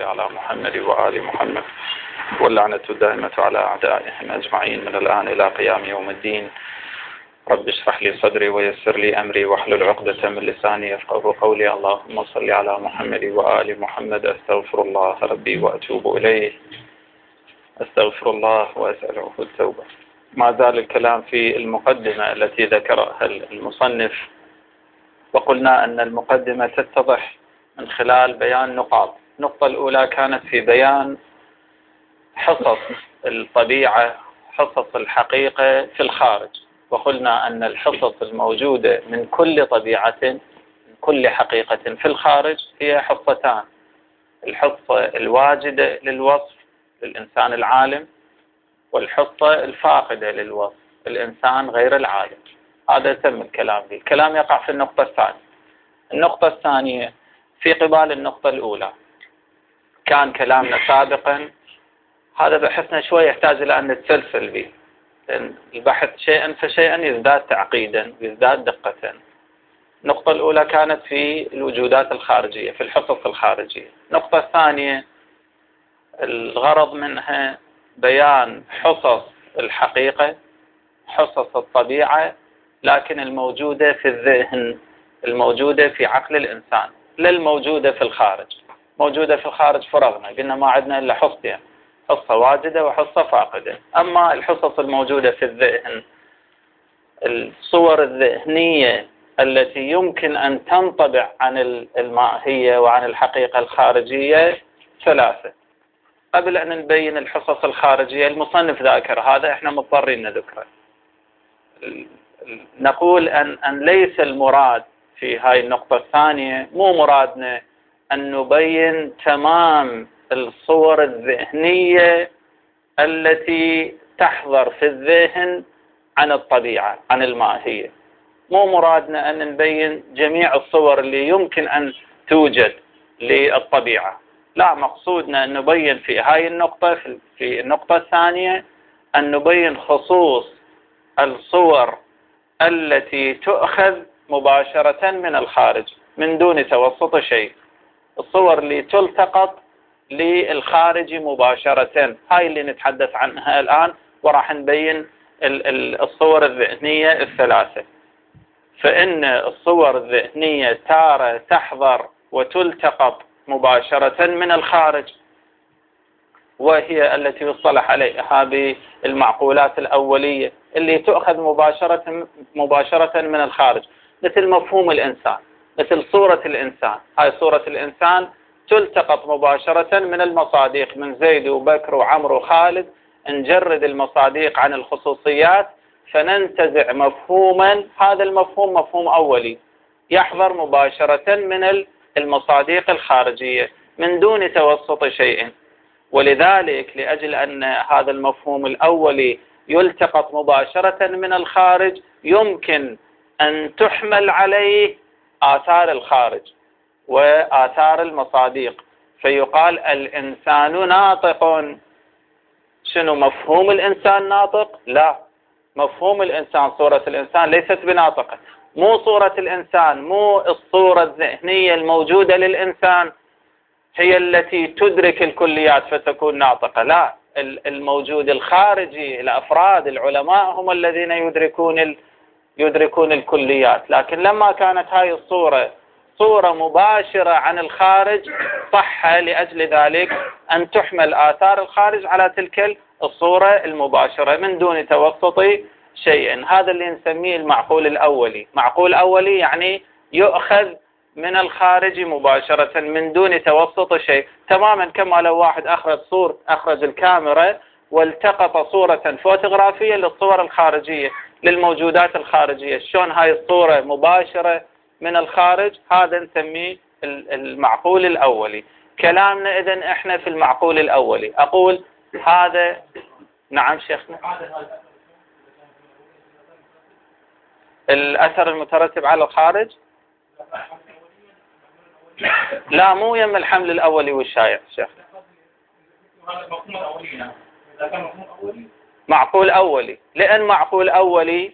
على محمد وآل محمد واللعنة الدائمة على أعدائهم أجمعين من الآن إلى قيام يوم الدين. رب اشرح لي صدري ويسر لي أمري واحلل عقدة من لساني يفقهوا قولي. اللهم صل على محمد وآل محمد. أستغفر الله ربي وأتوب إليه. أستغفر الله وأسأله التوبة. ما زال الكلام في المقدمة التي ذكرها المصنف، وقلنا أن المقدمة تتضح من خلال بيان نقاط. النقطة الأولى كانت في بيان حصص الطبيعة، حصص الحقيقة في الخارج، وقلنا أن الحصص الموجودة من كل طبيعة، من كل حقيقة في الخارج، هي حصتان: الحصة الواجدة للوصف للإنسان العالم، والحصة الفاقدة للوصف الإنسان غير العالم. هذا تم الكلام به. الكلام يقع في النقطة الثانية. النقطة الثانية في قبال النقطة الأولى. كان كلامنا سابقا، هذا بحثنا شوي يحتاج إلى أن نتسلسل به، لأن البحث شيئا فشيئا يزداد تعقيدا ويزداد دقة. النقطة الأولى كانت في الوجودات الخارجية، في الحصص الخارجية. النقطة الثانية الغرض منها بيان حصص الحقيقة، حصص الطبيعة، لكن الموجودة في الذهن، الموجودة في عقل الإنسان، لا الموجودة في الخارج. موجودة في الخارج فرغنا، قلنا ما عندنا إلا حصتين: حصة واجدة وحصة فاقدة. أما الحصص الموجودة في الذهن، الصور الذهنية التي يمكن أن تنطبع عن الماهية وعن الحقيقة الخارجية ثلاثة. قبل أن نبين الحصص الخارجية، المصنف ذاكر هذا، احنا مضطرين نذكره. نقول أن ليس المراد في هاي النقطة الثانية، مو مرادنا أن نبين تمام الصور الذهنية التي تحضر في الذهن عن الطبيعة، عن الماهية. مو مرادنا أن نبين جميع الصور اللي يمكن أن توجد للطبيعة. لا، مقصودنا أن نبين في هاي النقطة، في النقطة الثانية، أن نبين خصوص الصور التي تؤخذ مباشرة من الخارج من دون توسط شيء. الصور اللي تلتقط للخارج مباشرة، هاي اللي نتحدث عنها الآن، وراح نبين الصور الذهنية الثلاثة. فإن الصور الذهنية تارة تحضر وتلتقط مباشرة من الخارج، وهي التي يصطلح عليها بالمعقولات الأولية، اللي تؤخذ مباشرة من الخارج، مثل مفهوم الإنسان، مثل صورة الإنسان. هاي صورة الإنسان تلتقط مباشرة من المصاديق، من زيد وبكر وعمر وخالد. نجرد المصاديق عن الخصوصيات فننتزع مفهوما، هذا المفهوم مفهوم أولي يحضر مباشرة من المصاديق الخارجية من دون توسط شيء. ولذلك لأجل أن هذا المفهوم الأولي يلتقط مباشرة من الخارج، يمكن أن تحمل عليه آثار الخارج وآثار المصاديق، فيقال الإنسان ناطق. شنو مفهوم الإنسان ناطق؟ لا، مفهوم الإنسان، صورة الإنسان ليست بناطقة. مو صورة الإنسان، مو الصورة الذهنية الموجودة للإنسان هي التي تدرك الكليات فتكون ناطقة. لا، الموجود الخارجي، الأفراد، العلماء هم الذين يدركون الكليات. لكن لما كانت هاي الصورة صورة مباشرة عن الخارج، صح لأجل ذلك أن تحمل آثار الخارج على تلك الصورة المباشرة من دون توسط شيء. هذا اللي نسميه المعقول الأولي. معقول أولي يعني يؤخذ من الخارج مباشرة من دون توسط شيء، تماما كما لو واحد أخرج الكاميرا والتقط صورة فوتوغرافية للصور الخارجية، للموجودات الخارجية. شلون هاي الصورة مباشرة من الخارج؟ هذا نسميه المعقول الأولي. كلامنا إذن إحنا في المعقول الأولي. أقول هذا. نعم شيخنا. الأثر المترتب على الخارج؟ لا، مو يم الحمل الأولي والشائع شيخ. معقول أولي. لأن معقول أولي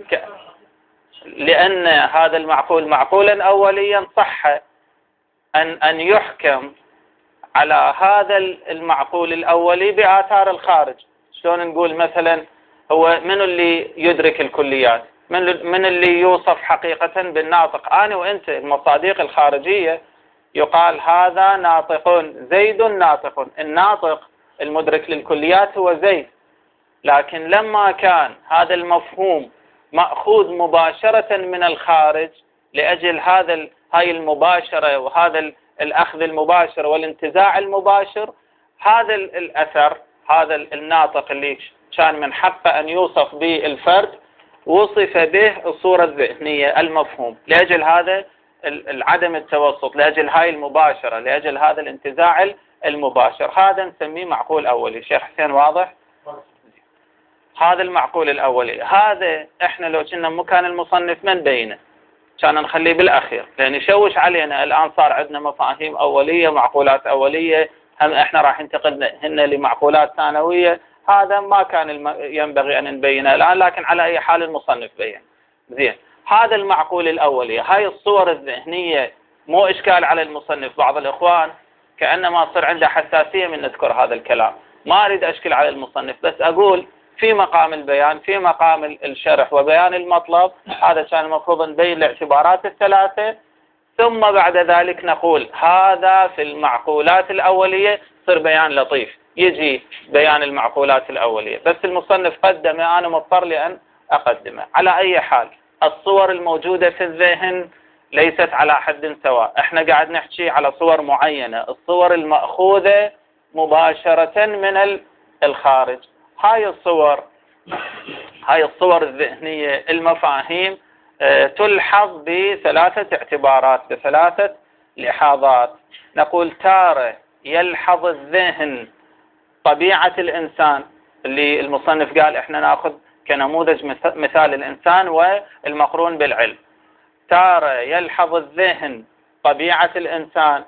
لأن هذا المعقول معقولا أوليا، صح أن يحكم على هذا المعقول الأولي بآثار الخارج. شلون نقول مثلا هو من اللي يدرك الكليات، من اللي يوصف حقيقة بالناطق؟ أنا وأنت المصادق الخارجية يقال هذا ناطق، زيد ناطق، الناطق المدرك للكليات هو زيد. لكن لما كان هذا المفهوم مأخوذ مباشرة من الخارج، لأجل هاي المباشرة وهذا الأخذ المباشر والانتزاع المباشر، هذا الأثر، هذا الناطق اللي كان من حقه أن يوصف به الفرد، وصف به الصورة الذهنية المفهوم، لأجل هذا العدم التوسط، لأجل هاي المباشرة، لأجل هذا الانتزاع المباشر. هذا نسميه معقول أولي. شيخ حسين واضح؟ هذا المعقول الأولي. هذا احنا لو كنا مكان المصنف من بينه كان نخليه بالأخير، لأن يشوش علينا. الآن صار عندنا مفاهيم أولية، معقولات أولية، هم احنا راح ننتقلهن لمعقولات ثانوية. هذا ما كان ينبغي أن نبينه الآن، لكن على أي حال المصنف بين. زين، هذا المعقول الأولي، هاي الصور الذهنية مو إشكال على المصنف. بعض الإخوان كأنما صار عنده حساسية من نذكر هذا الكلام. ما أريد أشكل على المصنف، بس أقول في مقام البيان، في مقام الشرح وبيان المطلب، هذا كان المفروض نبين الاعتبارات الثلاثة، ثم بعد ذلك نقول هذا في المعقولات الأولية، صار بيان لطيف يجي بيان المعقولات الأولية. بس المصنف قدمه، أنا مضطر لأن أقدمه. على أي حال الصور الموجودة في الذهن ليست على حد سواء. احنا قاعد نحكي على صور معينة، الصور المأخوذة مباشرة من الخارج. هاي الصور الذهنية، المفاهيم، تلحظ بثلاثة اعتبارات، بثلاثة لحاظات. نقول تارة يلحظ الذهن طبيعة الإنسان، اللي المصنف قال احنا ناخذ كنموذج مثال الإنسان والمقرون بالعلم. تارة يلحظ الذهن طبيعة الإنسان،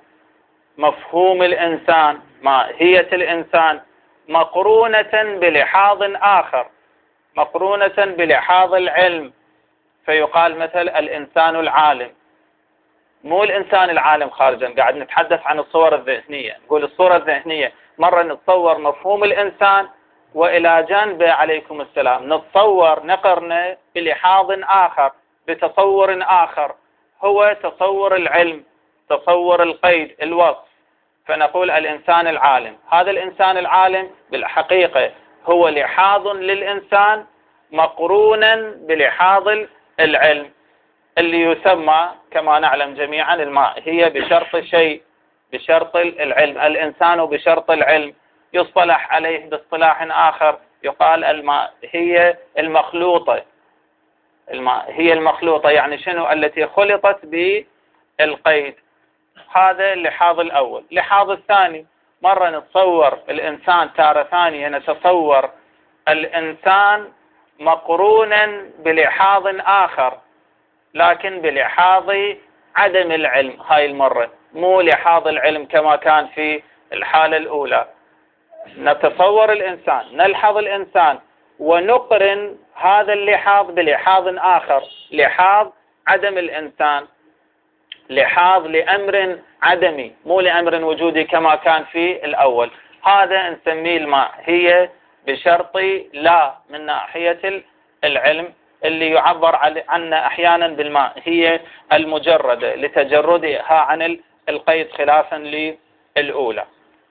مفهوم الإنسان، ماهية الإنسان، مقرونة بلحاظ آخر، مقرونة بلحاظ العلم. فيقال مثل الإنسان العالم، مو الإنسان العالم خارجا. قاعد نتحدث عن الصور الذهنية. نقول الصورة الذهنية مرة نتصور مفهوم الإنسان، وإلى جانب عليكم السلام نتصور نقرنه بلحاظ آخر، بتصور آخر، هو تصور العلم، تصور القيد، الوصف. فنقول الإنسان العالم. هذا الإنسان العالم بالحقيقة هو لحاظ للإنسان مقرونا بلحاظ العلم، اللي يسمى كما نعلم جميعا الماهية بشرط شيء، بشرط العلم. الإنسان بشرط العلم يصطلح عليه باصطلاح آخر، يقال الماهية المخلوطة. الماهية المخلوطة يعني شنو؟ التي خلطت بالقيد. هذا اللحاظ الأول. اللحاظ الثاني، مرة نتصور الإنسان، تارة ثانية نتصور الإنسان مقرونا بلحاظ آخر، لكن بلحاظ عدم العلم. هاي المرة مو لحاظ العلم كما كان في الحالة الأولى. نتصور الإنسان، نلحظ الإنسان، ونقرن هذا اللحاظ بلحاظ آخر، لحاظ عدم الإنسان، لحاظ لأمر عدمي، مو لأمر وجودي كما كان في الأول. هذا نسميه الماهية بشرط لا، من ناحية العلم، اللي يعبر عنه أحيانا بالماهية المجردة لتجردها عن القيد خلافا للأولى.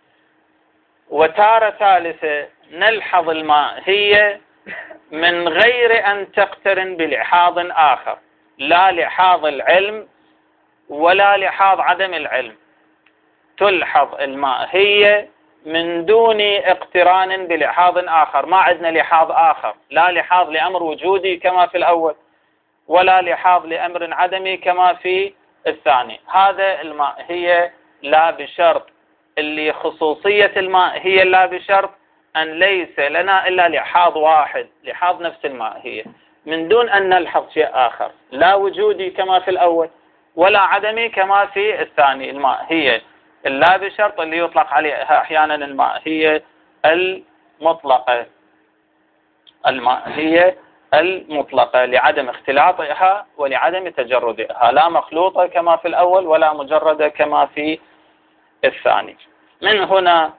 وتارة ثالثة نلحظ الماهية من غير أن تقترن بلحاظ آخر، لا لحاظ العلم ولا لحاظ عدم العلم. تلحظ الماهية من دون اقتران بلحاظ آخر. ما عندنا لحاظ آخر، لا لحاظ لأمر وجودي كما في الأول، ولا لحاظ لأمر عدمي كما في الثاني. هذا الماهية لا بشرط، اللي خصوصية الماهية لا بشرط أن ليس لنا إلا لحاظ واحد، لحاظ نفس الماهية، من دون أن نلحظ شيء آخر، لا وجودي كما في الأول ولا عدمي كما في الثاني. الماهية لا بشرط اللي يطلق عليها أحيانا الماهية المطلقة، الماهية المطلقة لعدم اختلاطها ولعدم تجردها، لا مخلوطة كما في الأول ولا مجردة كما في الثاني. من هنا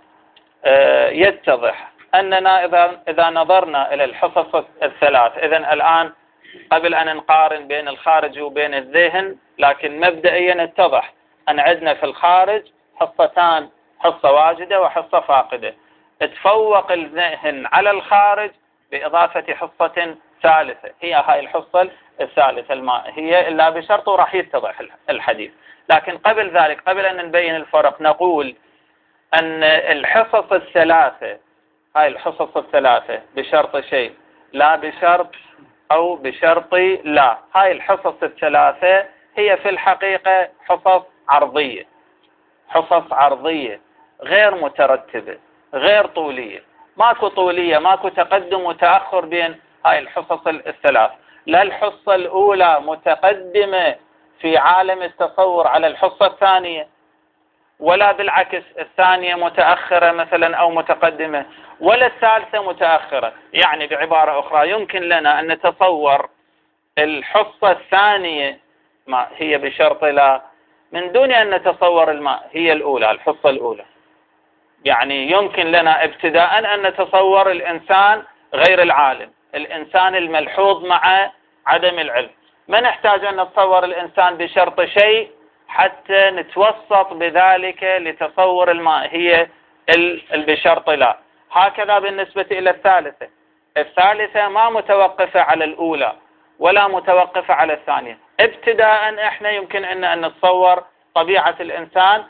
يتضح أننا إذا نظرنا إلى الحصص الثلاث، إذن الآن قبل أن نقارن بين الخارج وبين الذهن، لكن مبدئيا اتضح أن عندنا في الخارج حصتان، حصة واجدة وحصة فاقدة. تفوق الذهن على الخارج بإضافة حصة ثالثة، هي هاي الحصة الثالثة المائية، إلا بشرط وراح يتضح الحديث. لكن قبل ذلك، قبل أن نبين الفرق، نقول أن الحصص الثلاثة، هاي الحصص الثلاثة بشرط شيء لا بشرط أو بشرط لا، هاي الحصص الثلاثة هي في الحقيقة حصص عرضية، حصص عرضية غير مترتبة، غير طولية، ماكو طولية، ماكو تقدم وتأخر بين هاي الحصص الثلاث. لا الحصة الأولى متقدمة في عالم التصور على الحصة الثانية، ولا بالعكس الثانية متأخرة مثلا أو متقدمة، ولا الثالثة متأخرة. يعني بعبارة أخرى يمكن لنا أن نتصور الحصة الثانية ما هي بشرط لا من دون أن نتصور الماء هي الأولى، الحصة الأولى. يعني يمكن لنا ابتداء أن نتصور الإنسان غير العالم، الإنسان الملحوظ مع عدم العلم، ما نحتاج أن نتصور الإنسان بشرط شيء حتى نتوسط بذلك لتصور الماهية بشرط لا. هكذا بالنسبة إلى الثالثة، الثالثة ما متوقفة على الأولى ولا متوقفة على الثانية. ابتداء احنا يمكن أن نتصور طبيعة الإنسان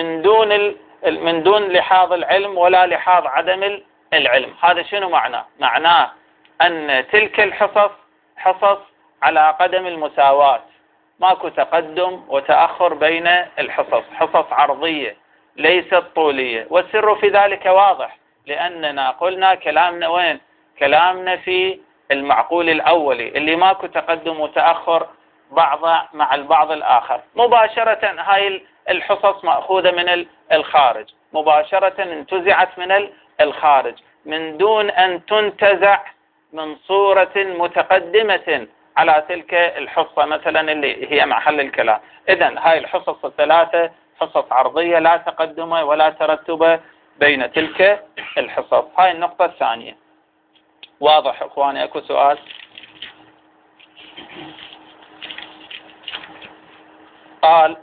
من دون لحاظ العلم ولا لحاظ عدم العلم. هذا شنو معناه؟ معناه أن تلك الحصص حصص على قدم المساواة، ماكو تقدم وتأخر بين الحصص، حصص عرضية ليست طولية. والسر في ذلك واضح، لأننا قلنا كلامنا وين؟ كلامنا في المعقول الأولي اللي ماكو تقدم وتأخر بعض مع البعض الآخر. مباشرة هاي الحصص مأخوذة من الخارج، مباشرة انتزعت من الخارج من دون أن تنتزع من صورة متقدمة على تلك الحصة مثلا اللي هي محل الكلام. إذن هاي الحصص الثلاثة حصص عرضية لا تقدم ولا ترتب بين تلك الحصص. هاي النقطة الثانية. واضح إخواني؟ أكو سؤال؟ قال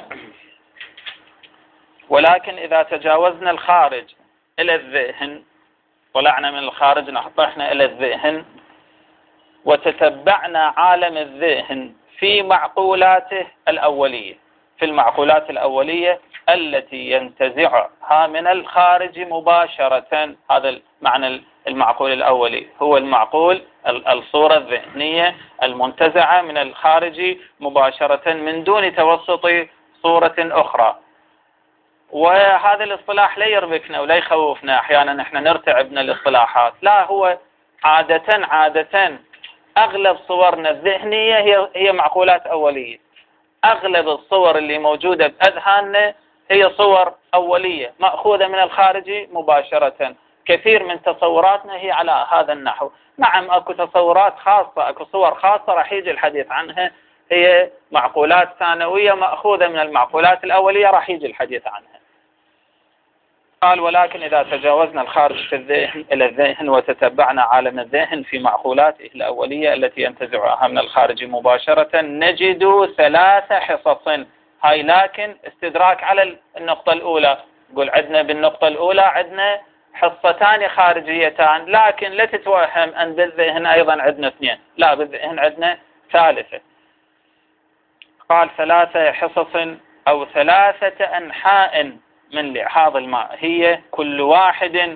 ولكن إذا تجاوزنا الخارج إلى الذهن، طلعنا من الخارج نحطحنا إلى الذهن، وتتبعنا عالم الذهن في معقولاته الأولية، في المعقولات الأولية التي ينتزعها من الخارج مباشرة. هذا معنى المعقول الأولي، هو المعقول الصورة الذهنية المنتزعة من الخارج مباشرة من دون توسط صورة أخرى. وهذا الاصطلاح لا يربكنا ولا يخوفنا، أحيانا احنا نرتعب من الاصطلاحات. لا، هو عادة أغلب صورنا الذهنية هي معقولات أولية. أغلب الصور اللي موجودة بأذهاننا هي صور أولية مأخوذة من الخارج مباشرة. كثير من تصوراتنا هي على هذا النحو. نعم أكو تصورات خاصة، أكو صور خاصة راح يجي الحديث عنها، هي معقولات ثانوية مأخوذة من المعقولات الأولية راح يجي الحديث عنها. قال ولكن إذا تجاوزنا الخارج في الذهن إلى الذهن وتتبعنا عالم الذهن في معقولاته الأولية التي ينتزعها من الخارج مباشرة، نجد 3 حصص. هاي لكن استدراك على النقطة الأولى. قل عندنا بالنقطة الأولى عندنا حصتان خارجيتان، لكن لا تتوهم أن بالذهن أيضا عندنا 2، لا، بالذهن عندنا 3. قال 3 حصص أو 3 أنحاء من لحاظ الماهية، كل واحد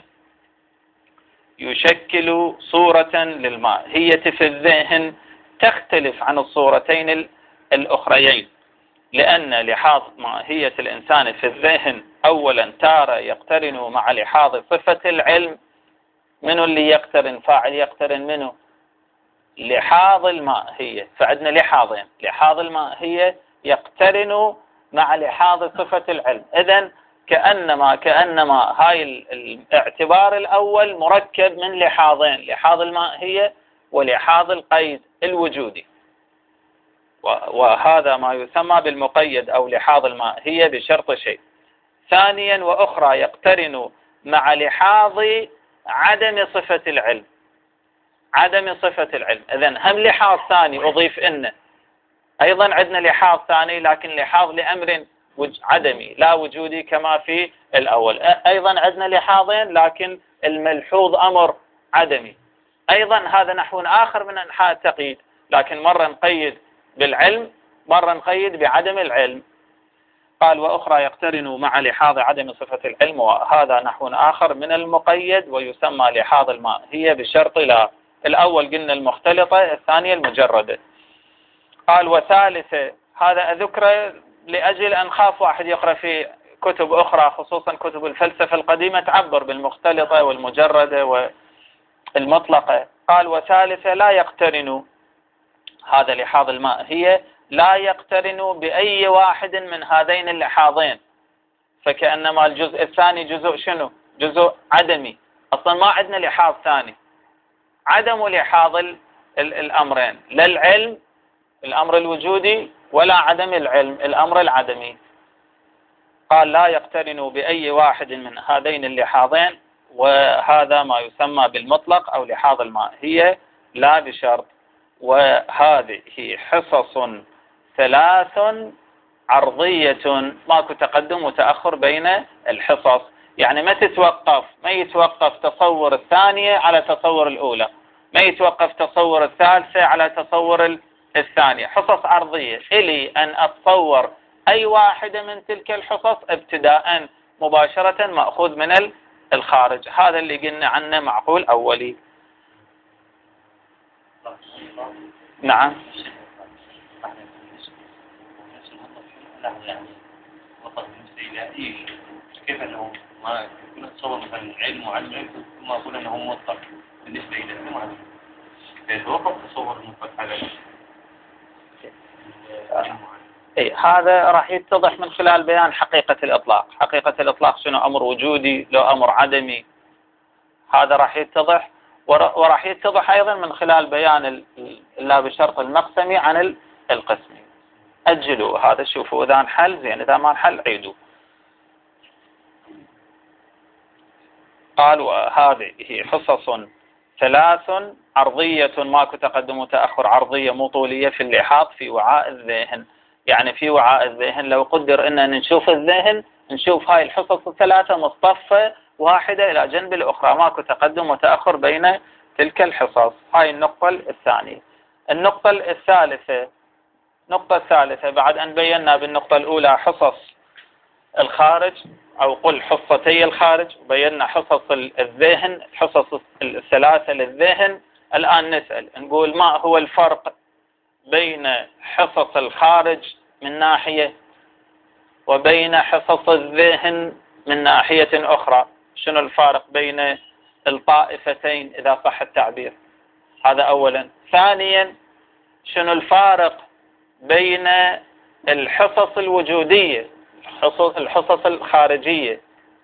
يشكل صورة للماهية في الذهن تختلف عن الصورتين الأخريين، لأن لحاظ ماهية الإنسان في الذهن أولا تارة يقترن مع لحاظ صفة العلم. منه اللي يقترن؟ فاعل يقترن منه لحاظ الماهية. فعندنا لحاظين، لحاظ الماهية يقترن مع لحاظ صفة العلم. إذن كأنما هاي الاعتبار الأول مركب من لحاظين، لحاظ الماهية ولحاظ القيد الوجودي، وهذا ما يسمى بالمقيد أو لحاظ الماهية بشرط شيء. ثانيا وأخرى يقترن مع لحاظ عدم صفة العلم. عدم صفة العلم، إذن هم لحاظ ثاني أضيف إنه أيضا عندنا لحاظ ثاني، لكن لحاظ لأمر عدمي لا وجودي كما في الأول. أيضا عندنا لحاظين لكن الملحوظ أمر عدمي. أيضا هذا نحو آخر من أنحاء التقييد، لكن مرة نقيد بالعلم، مرة نقيد بعدم العلم. قال وأخرى يقترن مع لحاظ عدم صفة العلم، وهذا نحو آخر من المقيد ويسمى لحاظ الماهية بشرط لا. الأول قلنا المختلطة، الثانية المجردة. قال وثالثة، هذا أذكره لأجل أن خاف واحد يقرأ في كتب أخرى خصوصا كتب الفلسفة القديمة تعبر بالمختلطة والمجردة والمطلقة. قال وثالثة لا يقترن، هذا لحاظ الماهية لا يقترن بأي واحد من هذين اللحاظين، فكأنما الجزء الثاني جزء شنو؟ جزء عدمي، أصلا ما عندنا لحاظ ثاني. عدم لحاظ الأمرين، لا العلم الأمر الوجودي ولا عدم العلم الأمر العدمي. قال لا يقترن بأي واحد من هذين اللحاظين، وهذا ما يسمى بالمطلق أو لحاظ الماهية لا بشرط. وهذه حصص ثلاث عرضية، ماكو تقدم وتأخر بين الحصص، يعني ما يتوقف تصور الثانية على تصور الأولى، ما يتوقف تصور الثالثة على تصور الثانية. حصص عرضية، إلي أن أتصور أي واحدة من تلك الحصص ابتداء مباشرة مأخوذ من الخارج. هذا اللي قلنا عنه معقول أولي. نعم. يعني وصل بالنسبة إلى كيف أنه ما يكون أتصور مثلا علم وعلم علم ثم أقول أنه مطلق بالنسبة إلى علم وعلم، فيتوقف تصور المطلق على هذا راح يتضح من خلال بيان حقيقة الإطلاق. حقيقة الإطلاق شنو؟ أمر وجودي لو أمر عدمي، هذا راح يتضح. وراح يتضح أيضا من خلال بيان لا بشرط المقسمي عن القسمي. أجلوا هذا، شوفوا إذا انحل زين، إذا ما انحل عيدوا. قال وهذه حصص ثلاث عرضية، ماكو تقدم وتأخر، عرضية مو طولية في اللحاظ في وعاء الذهن. يعني في وعاء الذهن لو قدر أن نشوف الذهن، نشوف هاي الحصص الثلاثة مصطفى واحدة إلى جنب الأخرى، ماكو تقدم وتأخر بين تلك الحصص. هاي النقطة الثانية. النقطة الثالثة بعد أن بينا بالنقطة الأولى حصص الخارج أو قل حصتي الخارج، وبينا حصص الذهن، الحصص الثلاثة للذهن. الآن نسأل نقول ما هو الفرق بين حصص الخارج من ناحية وبين حصص الذهن من ناحية أخرى؟ شنو الفارق بين الطائفتين إذا صح التعبير؟ هذا أولا. ثانيا شنو الفارق بين الحصص الوجودية الحصص الخارجية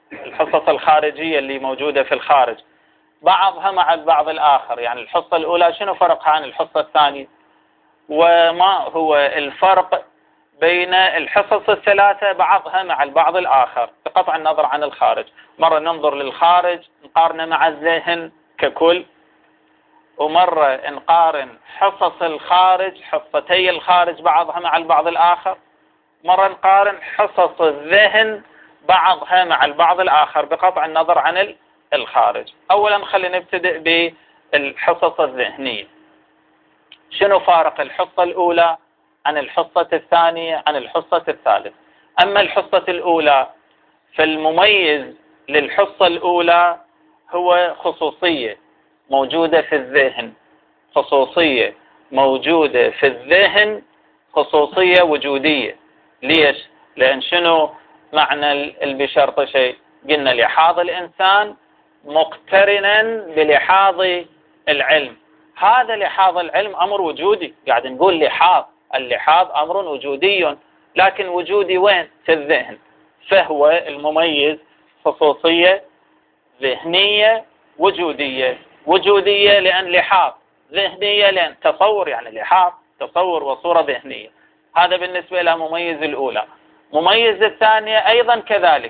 اللي موجودة في الخارج، بعضها مع البعض الآخر، يعني الحصة الأولى شنو فرقها عن الحصة الثانية؟ وما هو الفرق بين الحصص الثلاثة بعضها مع البعض الآخر بقطع النظر عن الخارج؟ مرة ننظر للخارج نقارنه مع الذهن ككل، ومرة نقارن حصص الخارج حصتي الخارج بعضها مع البعض الآخر، مرة نقارن حصص الذهن بعضها مع البعض الآخر بقطع النظر عن الخارج. أولا خلينا نبتدئ بالحصص الذهنية. شنو فارق الحصة الأولى عن الحصة الثانية عن الحصة الثالثة؟ أما الحصة الأولى فالمميز للحصة الأولى هو خصوصية موجودة في الذهن، خصوصية موجودة في الذهن، خصوصية وجودية. ليش؟ لأن شنو معنى بشرط شيء؟ قلنا لحاظ الإنسان مقترنا بلحاظ العلم. هذا لحاظ العلم أمر وجودي، قاعد نقول اللحاظ أمر وجودي، لكن وجودي وين؟ في الذهن. فهو المميز خصوصية ذهنية وجودية. وجودية لأن لحاظ، ذهنية لأن تصور، يعني لحاظ تصور وصورة ذهنية. هذا بالنسبة إلى مميز الأولى. مميز الثانية أيضا كذلك،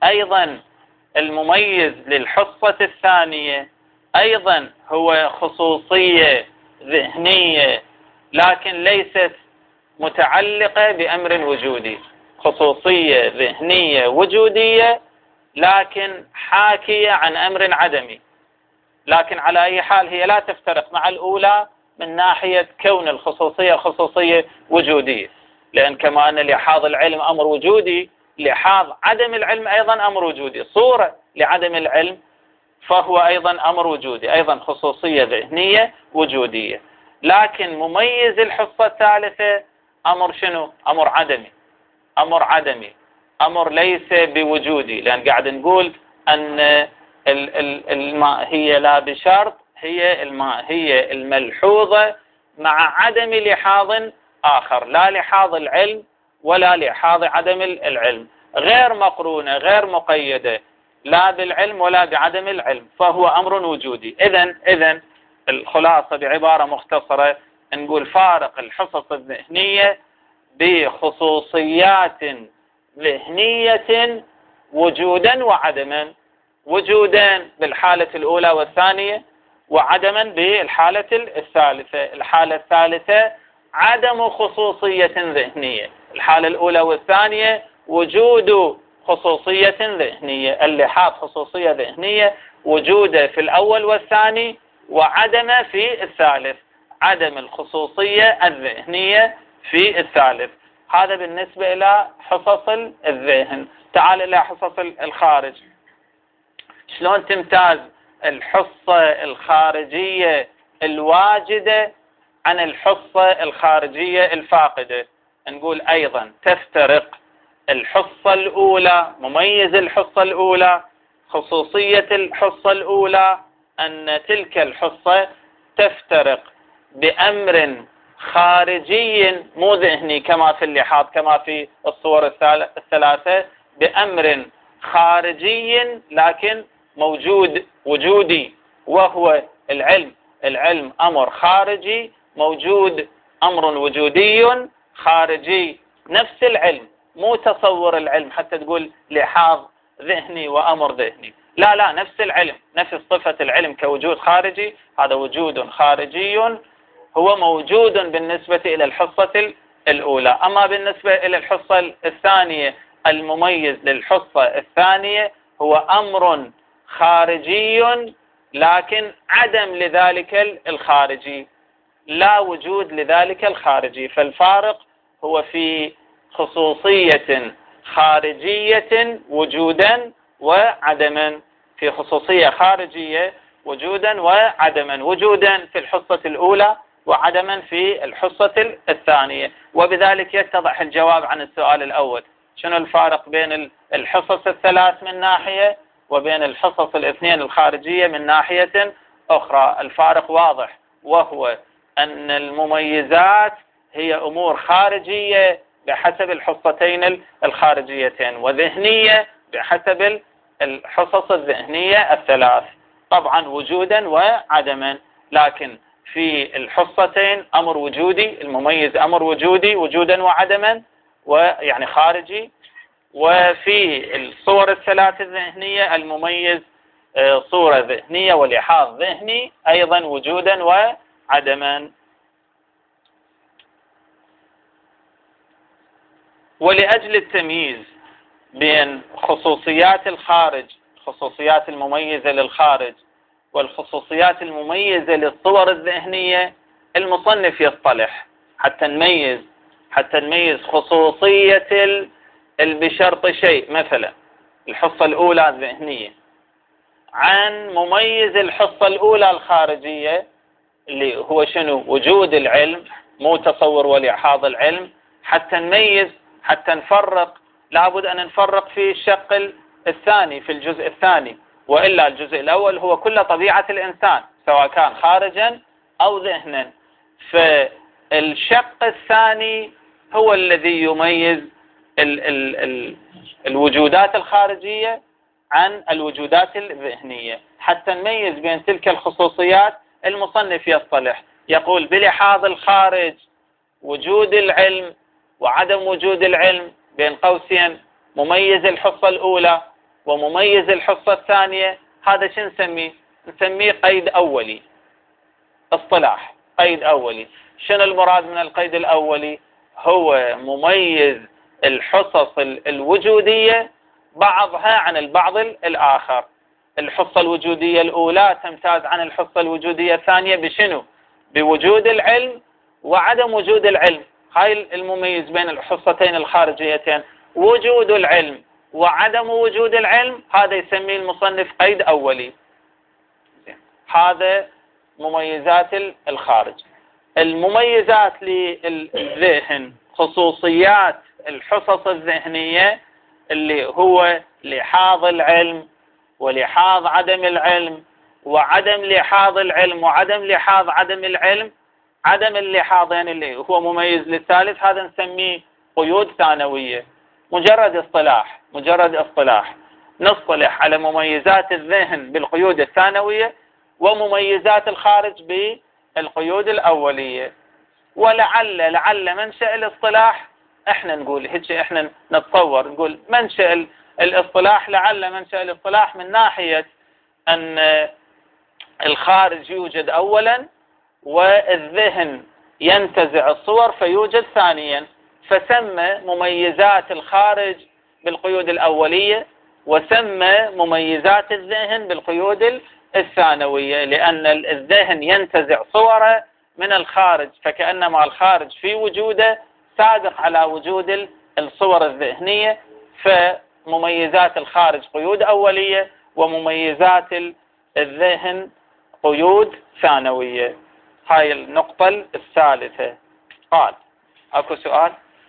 أيضا المميز للحصة الثانية أيضا هو خصوصية ذهنية، لكن ليست متعلقة بأمر وجودي، خصوصية ذهنية وجودية لكن حاكية عن أمر عدمي. لكن على أي حال هي لا تفترق مع الأولى من ناحية كون الخصوصية خصوصية وجودية، لأن كما أن لحاظ العلم أمر وجودي، لحاظ عدم العلم أيضا أمر وجودي، صورة لعدم العلم فهو أيضا أمر وجودي، أيضا خصوصية ذهنية وجودية. لكن مميز الحصة الثالثة أمر شنو؟ أمر عدمي، أمر عدمي، أمر ليس بوجودي، لأن قاعد نقول أن الماهية لا بشرط هي الماهية الملحوظة مع عدم لحاظ آخر، لا لحاظ العلم ولا لحاظ عدم العلم، غير مقرونة غير مقيدة لا بالعلم ولا بعدم العلم، فهو أمر وجودي. إذن الخلاصة بعبارة مختصرة نقول فارق الحصص الذهنية بخصوصيات ذهنية وجودا وعدما، وجودا بالحالة الأولى والثانية وعدما بالحالة الثالثة. الحالة الثالثة عدم خصوصية ذهنية، الحالة الأولى والثانية وجود خصوصية ذهنية، اللحاظ خصوصية ذهنية وجوده في الأول والثاني وعدم في الثالث، عدم الخصوصية الذهنية في الثالث. هذا بالنسبة إلى حصص الذهن. تعال إلى حصص الخارج. شلون تمتاز الحصة الخارجية الواجدة عن الحصة الخارجية الفاقدة؟ نقول أيضا تفترق الحصة الأولى، مميز الحصة الأولى، خصوصية الحصة الأولى أن تلك الحصة تفترق بأمر خارجي مو ذهني كما في اللحاظ كما في الصور الثلاثة، بأمر خارجي لكن موجود وجودي وهو العلم. العلم أمر خارجي موجود، أمر وجودي خارجي، نفس العلم، مو تصور العلم حتى تقول لحاظ ذهني وأمر ذهني، لا نفس العلم، نفس صفة العلم كوجود خارجي، هذا وجود خارجي هو موجود بالنسبة إلى الحصة الأولى. أما بالنسبة إلى الحصة الثانية المميز للحصة الثانية هو أمر خارجي لكن عدم لذلك الخارجي، لا وجود لذلك الخارجي. فالفارق هو في خصوصية خارجية وجودا وعدما، في خصوصية خارجية وجودا وعدما، وجودا في الحصة الأولى وعدما في الحصة الثانية. وبذلك يتضح الجواب عن السؤال الأول، شنو الفارق بين الحصص الثلاث من ناحية وبين الحصص الاثنين الخارجية من ناحية أخرى؟ الفارق واضح، وهو أن المميزات هي أمور خارجية بحسب الحصتين الخارجيتين، وذهنية بحسب الحصص الذهنية الثلاث، طبعا وجودا وعدما. لكن في الحصتين أمر وجودي، المميز أمر وجودي وجودا وعدما ويعني خارجي، وفي الصور الثلاث الذهنية المميز صورة ذهنية ولحاظ ذهني أيضا وجودا وعدما. ولأجل التمييز بين خصوصيات الخارج، خصوصيات المميزة للخارج والخصوصيات المميزة للصور الذهنية، المصنف يصطلح حتى نميز خصوصية بشرط شيء، مثلا الحصة الأولى الذهنية عن مميز الحصة الأولى الخارجية اللي هو شنو؟ وجود العلم، مو تصور ولحاظ العلم. حتى نميز، حتى نفرق، لابد أن نفرق في الشق الثاني، في الجزء الثاني، وإلا الجزء الأول هو كل طبيعة الإنسان سواء كان خارجا أو ذهنا. فالشق الثاني هو الذي يميز الوجودات الخارجية عن الوجودات الذهنية. حتى نميز بين تلك الخصوصيات المصنف يصطلح يقول بلحاظ الخارج وجود العلم وعدم وجود العلم، بين قوسين مميز الحصة الأولى ومميز الحصة الثانية، هذا شو نسميه؟ نسميه قيد أولي. اصطلاح قيد أولي. شنو المراد من القيد الأولي؟ هو مميز الحصص الوجودية بعضها عن البعض الآخر. الحصة الوجودية الأولى تمتاز عن الحصة الوجودية الثانية بشنو؟ بوجود العلم وعدم وجود العلم. هاي المميز بين الحصتين الخارجيتين، وجود العلم وعدم وجود العلم، هذا يسميه المصنف قيد أولي. هذا مميزات الخارج. المميزات للذهن، خصوصيات الحصص الذهنية اللي هو لحاظ العلم ولحاظ عدم العلم وعدم لحاظ العلم وعدم لحاظ عدم العلم. عدم اللحاظين اللي هو مميز للثالث، هذا نسميه قيود ثانوية. مجرد اصطلاح نصطلح على مميزات الذهن بالقيود الثانوية ومميزات الخارج بالقيود الأولية. ولعل منشأ الاصطلاح، احنا نقول هيك، احنا نتصور نقول منشأ الاصطلاح، لعل منشأ الاصطلاح من ناحية أن الخارج يوجد أولا والذهن ينتزع الصور فيوجد ثانيا، فسمى مميزات الخارج بالقيود الأولية وسمى مميزات الذهن بالقيود الثانوية، لأن الذهن ينتزع صوره من الخارج، فكأنما الخارج في وجوده سابق على وجود الصور الذهنية. فمميزات الخارج قيود أولية ومميزات الذهن قيود ثانوية. هاي النقطة الثالثة. قال اكو سؤال؟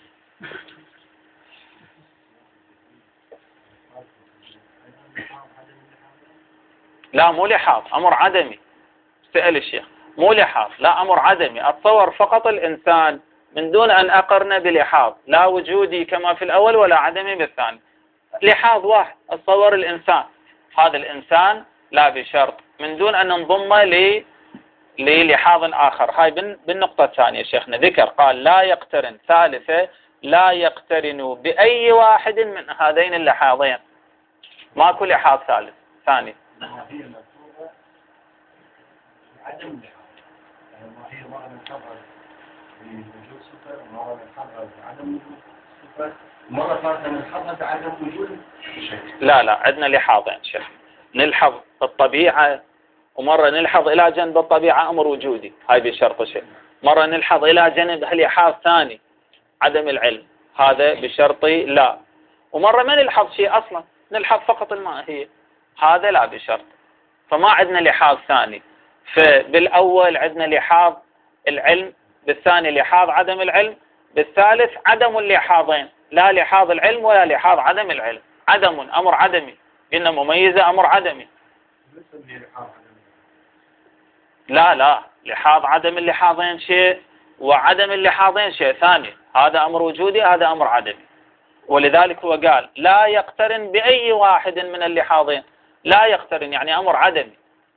لا مو لحاظ، امر عدمي. سأل الشيخ مو لحاظ، لا امر عدمي. اتصور فقط الانسان من دون ان اقرن بلحاظ، لا وجودي كما في الاول ولا عدمي بالثاني. لحاظ واحد، اتصور الانسان، هذا الانسان لا بشرط من دون ان ننضم للحاظ آخر. هاي بالنقطة الثانية شيخنا ذكر قال لا يقترن. ثالثة لا يقترن بأي واحد من هذين اللحاظين. ماكو لحاظ ثاني. عدم اللحاظ، يعني ما هي مرة نتخرج بوجود صفة ومرة نتخرج بعدم وجود صفة ومرة ثالثة نتخرج بعدم وجود شيء. لا عندنا لحاظين شيخ، نلحظ الطبيعة ومرة نلحظ إلى جنب الطبيعة أمر وجودي، هاي بشرط شيء. مرة نلحظ إلى جنب لحاظ ثاني عدم العلم، هذا بشرط لا. ومرة ما نلحظ شيء أصلا، نلحظ فقط الماهية، هذا لا بشرط. فما عندنا لحاظ ثاني. فبالأول عندنا لحاظ العلم، بالثاني لحاظ عدم العلم، بالثالث عدم اللحاظين، لا لحاظ العلم ولا لحاظ عدم العلم. عدم أمر عدمي، إن مميزة أمر عدمي. لا لحاظ عدم اللحاظين شيء وعدم اللحاظين شيء ثاني، هذا أمر وجودي هذا أمر عدمي. ولذلك هو قال لا يقترن بأي واحد من اللحاظين. لا يقترن يعني أمر عدمي.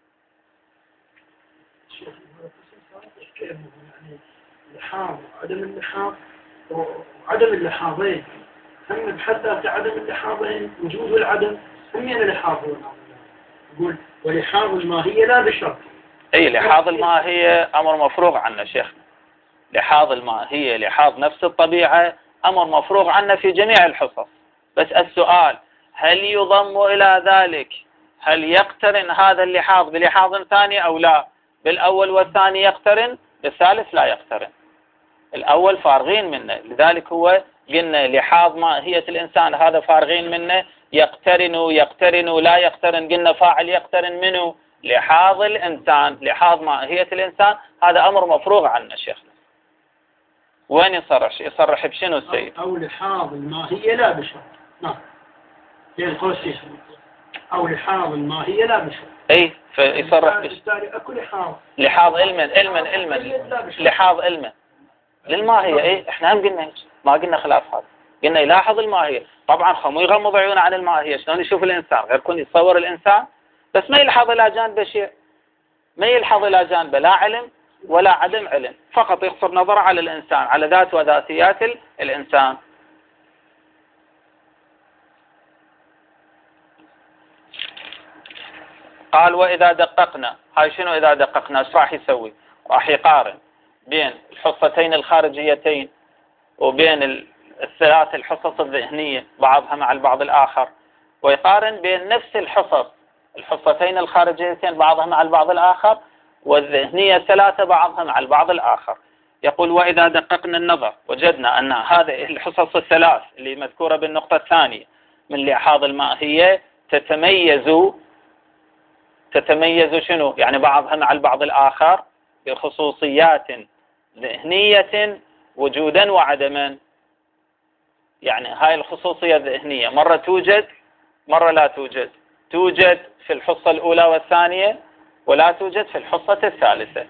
يعني اللحاظ وعدم اللحاظ وعدم اللحاظين هم بحد ذات عدم اللحاظين وجود العدم هم لحاظون. يقول ولحاظ الماهية لا بشرط. اي لحاظ الماهية امر مفروغ عنه شيخنا. لحاظ الماهية لحاظ نفس الطبيعة امر مفروغ عنه في جميع الحصص. بس السؤال هل يضم الى ذلك، هل يقترن هذا اللحاظ بلحاظ ثاني او لا؟ بالاول والثاني يقترن، بالثالث لا يقترن. الاول فارغين منه، لذلك هو قلنا لحاظ ماهية الانسان هذا فارغين منه. يقترن لا يقترن، قلنا فاعل يقترن منه لحاظ الإنسان، لحاظ ماهية الإنسان، هذا أمر مفروغ عنه شيخنا. وين يصرح بشنو السيد؟ أو لحاظ الماهية لا بشرط. نعم بين قوسين أو لحاظ الماهية لا بشرط. أي فيصرح أكو لحاظ علما لحاظ علما للماهية. أي إحنا هم قلنا هيك، ما قلنا خلاف هذا، قلنا يلاحظ الماهية. طبعا خمو يغمض عيونه عن الماهية، شلون يشوف الإنسان؟ غير كون يتصور الإنسان بس ما يلحظ إلى جانب شيء، ما يلحظ إلى جانب لا علم ولا عدم علم، فقط يقصر نظره على الإنسان، على ذات وذاتيات الإنسان. قال وإذا دققنا، هاي شنو إذا دققنا؟ ايش راح يسوي؟ راح يقارن بين الحصتين الخارجيتين وبين الثلاث الحصص الذهنية بعضها مع البعض الآخر، ويقارن بين نفس الحصتين الخارجيتين بعضها مع البعض الآخر والذهنية الثلاثة بعضها مع البعض الآخر. يقول وإذا دققنا النظر وجدنا أن هذه الحصص الثلاث اللي مذكورة بالنقطة الثانية من لحاظ الماهية تتميز شنو؟ يعني بعضها مع البعض الآخر بخصوصيات ذهنية وجودا وعدما. يعني هاي الخصوصية الذهنية مرة توجد مرة لا توجد، توجد في الحصة الأولى والثانية ولا توجد في الحصة الثالثة.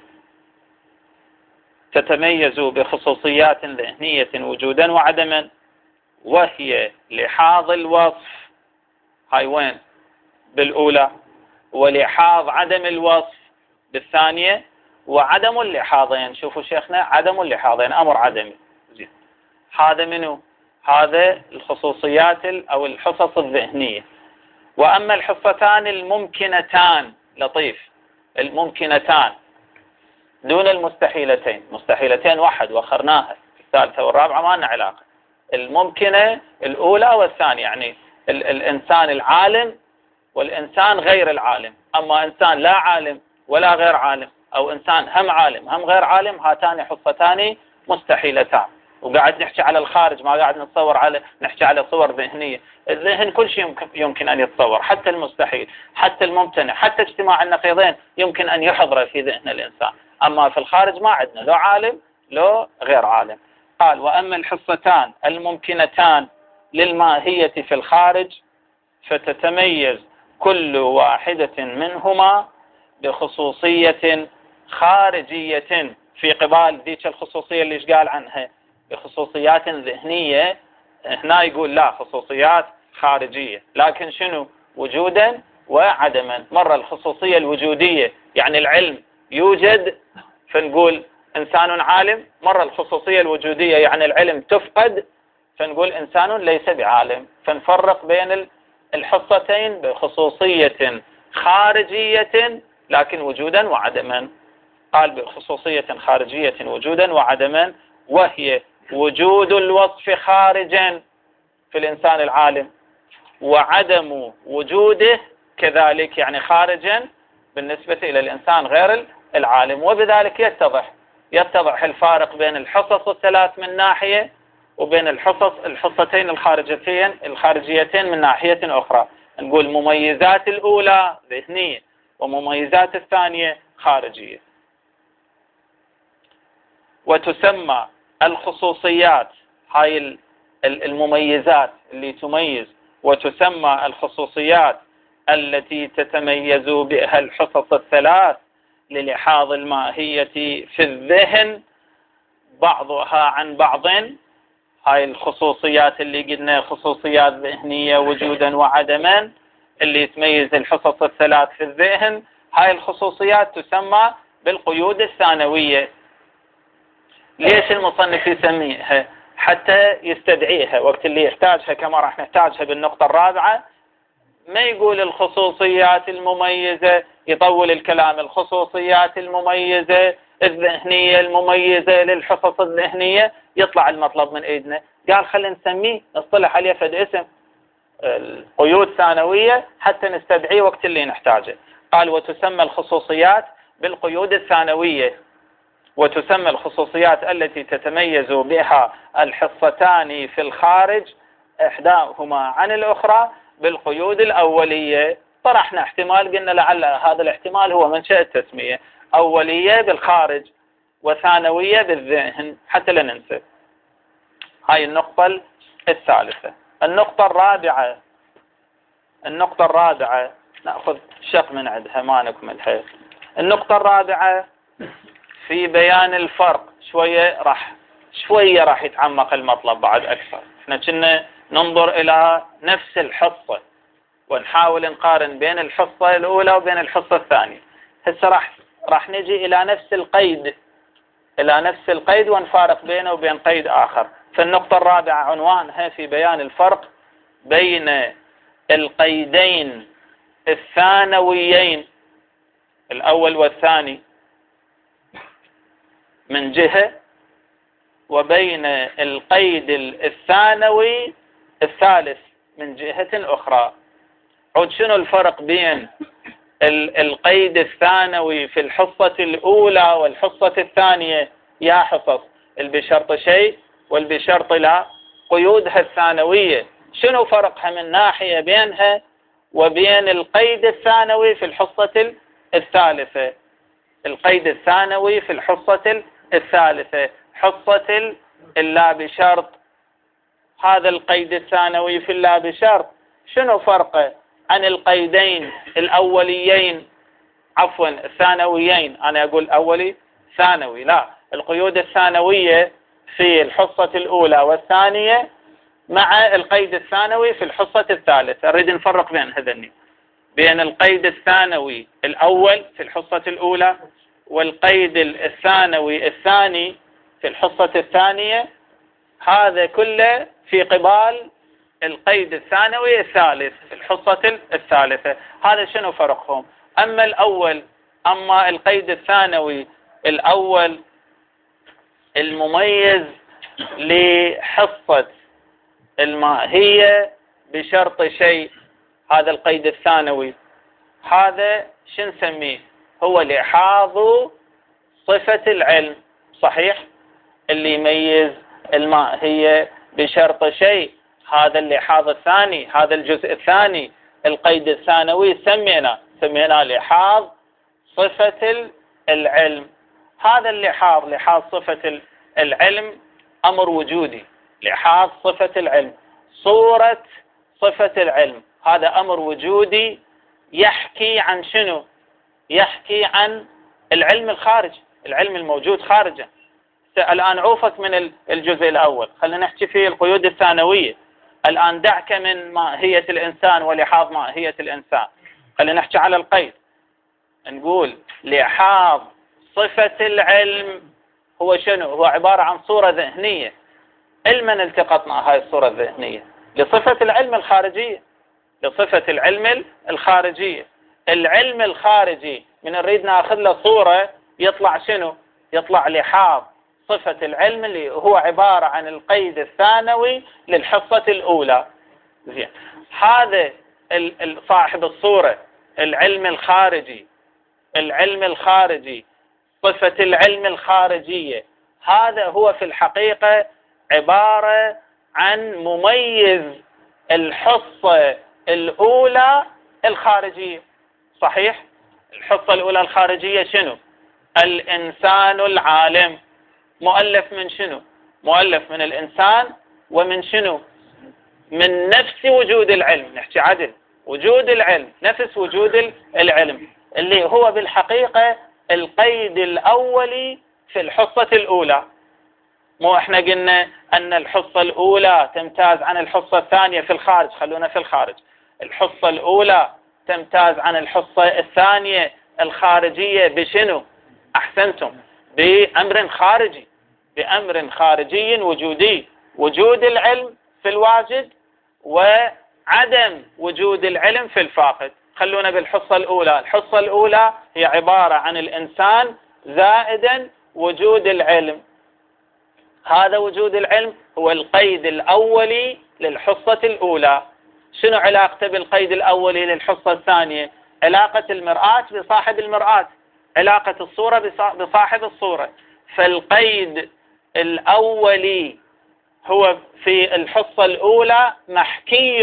تتميز بخصوصيات ذهنية وجودا وعدما، وهي لحاظ الوصف، هاي وين؟ بالأولى، ولحاظ عدم الوصف بالثانية، وعدم اللحاظين. شوفوا شيخنا، عدم اللحاظين أمر عدمي. زين، هذا منه؟ هذا الخصوصيات أو الحصص الذهنية. وأما الحصتان الممكنتان، لطيف، الممكنتان دون المستحيلتين، مستحيلتين واحد وأخرناها، الثالثة والرابعة ما لنا علاقة. الممكنة الأولى والثانية، يعني الإنسان العالم والإنسان غير العالم. أما إنسان لا عالم ولا غير عالم، أو إنسان هم عالم هم غير عالم، هاتان حصتان مستحيلتان. وقاعد نحكي على الخارج، ما قاعد نحكي على صور ذهنية. الذهن كل شيء يمكن أن يتصور، حتى المستحيل، حتى الممتنع، حتى اجتماع النقيضين يمكن أن يحضر في ذهن الإنسان. أما في الخارج ما عندنا لو عالم لو غير عالم. قال وأما الحصتان الممكنتان للماهية في الخارج فتتميز كل واحدة منهما بخصوصية خارجية في قبال ذيك الخصوصية اللي قال عنها بخصوصيات ذهنية. هنا يقول لا، خصوصيات خارجية، لكن شنو؟ وجودا وعدما. مرة الخصوصية الوجودية يعني العلم يوجد فنقول إنسان عالم، مرة الخصوصية الوجودية يعني العلم تفقد فنقول إنسان ليس بعالم. فنفرق بين الحصتين بخصوصية خارجية لكن وجودا وعدما. قال بخصوصية خارجية وجودا وعدما، وهي وجود الوصف خارجا في الإنسان العالم وعدم وجوده كذلك، يعني خارجا بالنسبة إلى الإنسان غير العالم. وبذلك يتضح الفارق بين الحصص الثلاث من ناحية وبين الحصتين الخارجيتين من ناحية أخرى. نقول مميزات الأولى ذهنية ومميزات الثانية خارجية. وتسمى الخصوصيات، هاي المميزات اللي تميز، وتسمى الخصوصيات التي تتميز بها الحصص الثلاث للحاظ الماهية في الذهن بعضها عن بعض. هاي الخصوصيات اللي قلنا خصوصيات ذهنية وجودا وعدما اللي تميز الحصص الثلاث في الذهن، هاي الخصوصيات تسمى بالقيود الثانوية. ليش المصنف يسميها؟ حتى يستدعيها وقت اللي يحتاجها، كما راح نحتاجها بالنقطة الرابعة. ما يقول الخصوصيات المميزة يطول الكلام، الخصوصيات المميزة الذهنية المميزة للحصص الذهنية، يطلع المطلب من ايدنا. قال خلينا نسميه، نصطلح عليه فد اسم، القيود ثانوية، حتى نستدعيه وقت اللي نحتاجه. قال وتسمى الخصوصيات بالقيود الثانوية، وتسمى الخصوصيات التي تتميز بها الحصتان في الخارج إحداهما عن الأخرى بالقيود الأولية. طرحنا احتمال، قلنا لعل هذا الاحتمال هو منشأ التسمية، أولية بالخارج وثانوية بالذهن حتى لا ننسى. هاي النقطة الثالثة. النقطة الرابعة نأخذ شق من عندها ما نكملها. النقطة الرابعة في بيان الفرق. شوية راح يتعمق المطلب بعد أكثر. احنا كنا ننظر إلى نفس الحصة ونحاول نقارن بين الحصة الأولى وبين الحصة الثانية. هسه راح نجي إلى نفس القيد ونفارق بينه وبين قيد آخر. فالنقطة الرابعة عنوانها في بيان الفرق بين القيدين الثانويين الأول والثاني من جهة، وبين القيد الثانوي الثالث من جهة أخرى. عود شنو الفرق بين القيد الثانوي في الحصة الأولى والحصة الثانية؟ يا حصص البشرط شيء والبشرط لا، قيودها الثانوية شنو فرقها من ناحية بينها وبين القيد الثانوي في الحصة الثالثة؟ القيد الثانوي في الحصة الثالثة حصة اللا بشرط، هذا القيد الثانوي في اللا بشرط شنو فرقه عن القيدين الأوليين، عفوا الثانويين، أنا أقول أولي ثانوي، لا، القيود الثانوية في الحصة الأولى والثانية مع القيد الثانوي في الحصة الثالثة. أريد نفرق بين هذين، بين القيد الثانوي الأول في الحصة الأولى والقيد الثانوي الثاني في الحصة الثانية، هذا كله في قبال القيد الثانوي الثالث في الحصة الثالثة. هذا شنو فرقهم؟ أما القيد الثانوي الأول المميز لحصة الماهية بشرط شيء، هذا القيد الثانوي هذا شو نسميه؟ هو لحاظ صفة العلم، صحيح؟ اللي يميز الماهية بشرط شيء، هذا اللحاظ الثاني، هذا الجزء الثاني. القيد الثانوي سمينا لحاظ صفة العلم. هذا اللحاظ، لحاظ صفة العلم، أمر وجودي. لحاظ صفة العلم، صورة صفة العلم، هذا أمر وجودي يحكي عن شنو؟ يحكي عن العلم الخارجي، العلم الموجود خارجه. الآن عوفك من الجزء الأول، خلينا نحكي في القيود الثانوية. الآن دعك من ماهية الإنسان ولحاظ ماهية الإنسان، خلينا نحكي على القيد. نقول لحاظ صفة العلم هو شنو؟ هو عبارة عن صورة ذهنية. علما التقطنا هاي الصورة الذهنية لصفة العلم الخارجية، لصفة العلم الخارجية. العلم الخارجي من نريد ناخذ له صورة يطلع شنو؟ يطلع لحاظ صفة العلم اللي هو عبارة عن القيد الثانوي للحصة الأولى. زين، هذا صاحب الصورة العلم الخارجي، العلم الخارجي، صفة العلم الخارجية، هذا هو في الحقيقة عبارة عن مميز الحصة الأولى الخارجية. صحيح؟ الحصة الأولى الخارجية شنو؟ الإنسان العالم، مؤلف من شنو؟ مؤلف من الإنسان ومن شنو؟ من نفس وجود العلم. نحكي عدل، وجود العلم، نفس وجود العلم، اللي هو بالحقيقة القيد الأولي في الحصة الأولى. مو احنا قلنا أن الحصة الأولى تمتاز عن الحصة الثانية في الخارج، خلونا في الخارج. الحصة الأولى تمتاز عن الحصة الثانية الخارجية بشنو؟ أحسنتم، بأمر خارجي، بأمر خارجي وجودي، وجود العلم في الواجد وعدم وجود العلم في الفاقد. خلونا بالحصة الأولى. الحصة الأولى هي عبارة عن الإنسان زائدا وجود العلم. هذا وجود العلم هو القيد الأولي للحصة الأولى. شنو علاقته بالقيد الأولي للحصة الثانية؟ علاقة المرآة بصاحب المرآة، علاقة الصورة بصاحب الصورة. فالقيد الأولي هو في الحصة الأولى محكي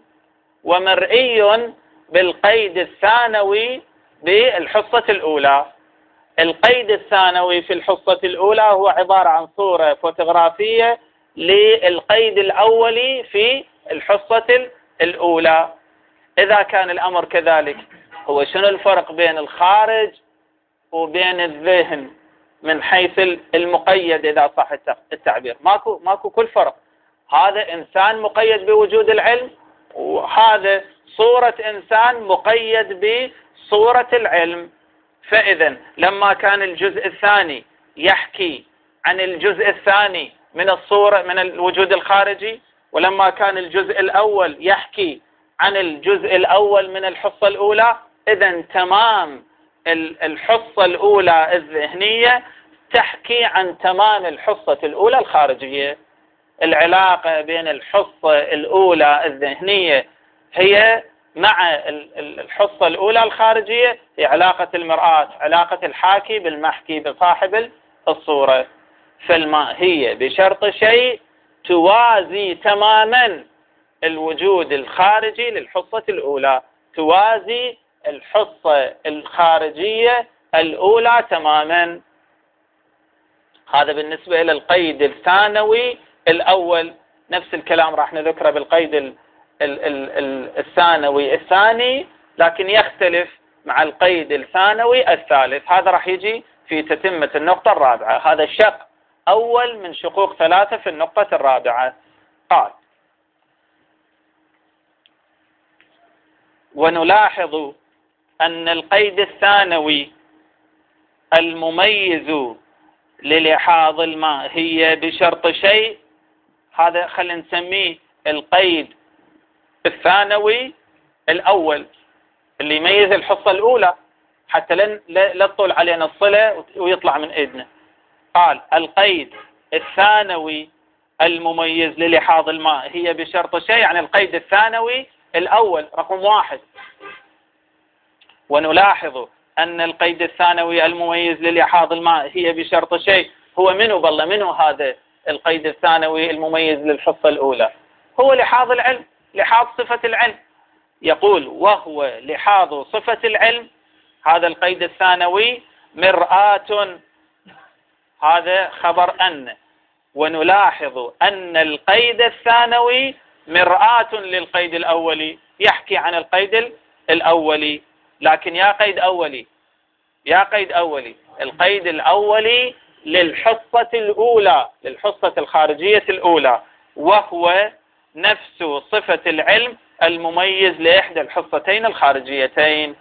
ومرئي بالقيد الثانوي بالحصة الأولى. القيد الثانوي في الحصة الأولى هو عبارة عن صورة فوتوغرافية للقيد الأولي في الحصة الأولى. إذا كان الأمر كذلك، هو شنو الفرق بين الخارج وبين الذهن من حيث المقيد؟ إذا صح التعبير، ماكو كل فرق. هذا إنسان مقيد بوجود العلم، وهذا صورة إنسان مقيد بصورة العلم. فإذا لما كان الجزء الثاني يحكي عن الجزء الثاني من الصورة من الوجود الخارجي، ولما كان الجزء الأول يحكي عن الجزء الأول من الحصة الأولى، إذن تمام الحصة الأولى الذهنية تحكي عن تمام الحصة الأولى الخارجية. العلاقة بين الحصة الأولى الذهنية هي مع الحصة الأولى الخارجية هي علاقة المرآة، علاقة الحاكي بالمحكي بصاحب الصورة. فالماهية بشرط شيء توازي تماما الوجود الخارجي للحصة الأولى، توازي الحصة الخارجية الأولى تماما. هذا بالنسبة إلى القيد الثانوي الأول. نفس الكلام راح نذكره بالقيد الثانوي الثاني، لكن يختلف مع القيد الثانوي الثالث. هذا راح يجي في تتمة النقطة الرابعة. هذا الشق أول من شقوق 3 في النقطة الرابعة. قال: ونلاحظ أن القيد الثانوي المميز للحاظ الماهية بشرط شيء، هذا خلينا نسميه القيد الثانوي الأول اللي يميز الحصة الأولى، حتى لا تطول علينا الصلة ويطلع من إيدنا. قال: القيد الثانوي المميز للحاظ الماهية بشرط شيء، يعني القيد الثانوي الأول رقم 1. ونلاحظ أن القيد الثانوي المميز للحاظ الماهية بشرط شيء هو منه؟ بالله منه هذا القيد الثانوي المميز للحصة الأولى؟ هو لحاظ العلم، لحاظ صفة العلم. يقول: وهو لحاظ صفة العلم. هذا القيد الثانوي مرآة، هذا خبر أن. ونلاحظ أن القيد الثانوي مرآة للقيد الأولي، يحكي عن القيد الأولي. لكن يا قيد أولي، يا قيد أولي، القيد الأولي للحصة الأولى، للحصة الخارجية الأولى، وهو نفس صفة العلم المميز لإحدى الحصتين الخارجيتين.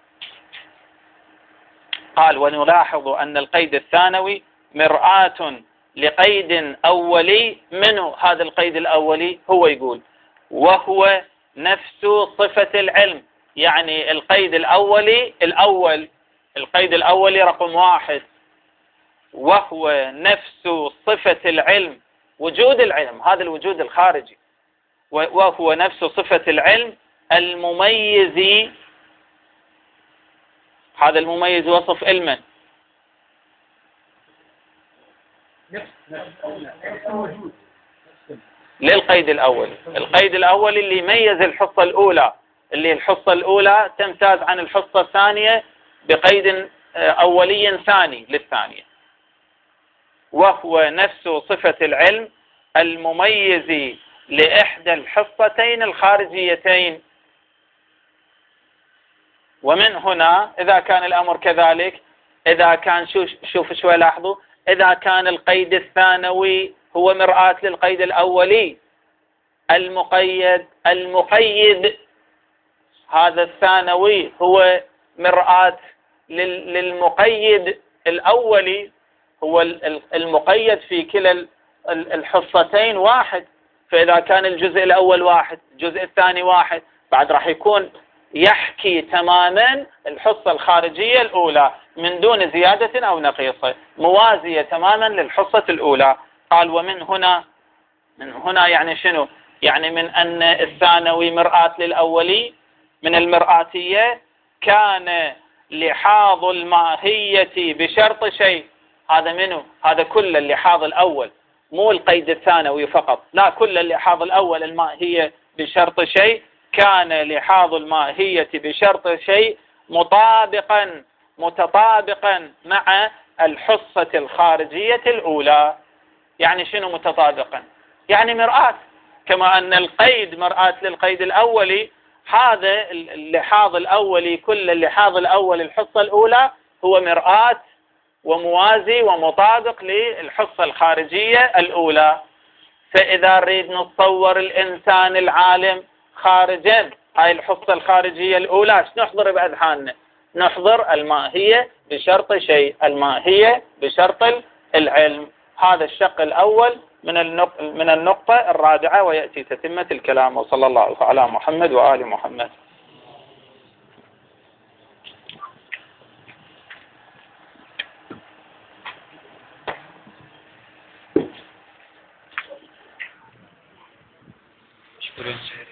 قال: ونلاحظ أن القيد الثانوي مرآة لقيد أولي. منه هذا القيد الأولي؟ هو يقول: وهو نفس صفة العلم، يعني القيد الأولي الأول، القيد الأولي رقم 1، وهو نفس صفة العلم، وجود العلم، هذا الوجود الخارجي، وهو نفس صفة العلم المميز. هذا المميز وصف علما للقيد الأول. القيد الأول اللي يميز الحصة الأولى، اللي الحصة الأولى تمتاز عن الحصة الثانية بقيد أولي ثاني للثانية. وهو نفس صفة العلم المميز لإحدى الحصتين الخارجيتين. ومن هنا إذا كان الأمر كذلك، إذا كان شوف شوي لاحظوا، إذا كان القيد الثانوي هو مرآة للقيد الأولي، المقيد هذا الثانوي هو مرآة للمقيد الأولي، هو المقيد في كلا الحصتين واحد. فإذا كان الجزء الأول واحد، الجزء الثاني واحد، بعد راح يكون يحكي تماما الحصة الخارجية الأولى من دون زيادة أو نقيصة، موازية تماما للحصة الأولى. قال: ومن هنا، من هنا يعني شنو؟ يعني من أن الثانوي مرآة للأولي، من المرآتية كان لحاظ الماهية بشرط شيء. هذا منه؟ هذا كل اللحاظ الأول، مو القيد الثانوي فقط، لا، كل اللحاظ الأول الماهية بشرط شيء، كان لحاظ الماهية بشرط شيء متطابقا مع الحصة الخارجية الأولى. يعني شنو متطابقا؟ يعني مرآة، كما أن القيد مرآة للقيد الأولي، هذا اللحاظ الأولي، كل اللحاظ الأول الحصة الأولى هو مرآة وموازي ومطابق للحصة الخارجية الأولى. فإذا نريد نتصور الإنسان العالم خارجا هاي الحصة الخارجية الأولى، ايش نحضر بأذهاننا؟ نحضر الماهية بشرط شيء، الماهية بشرط العلم. هذا الشق الأول من النقطة الرابعة، ويأتي تتمة الكلام. وصلى الله على محمد وآل محمد. شكرا.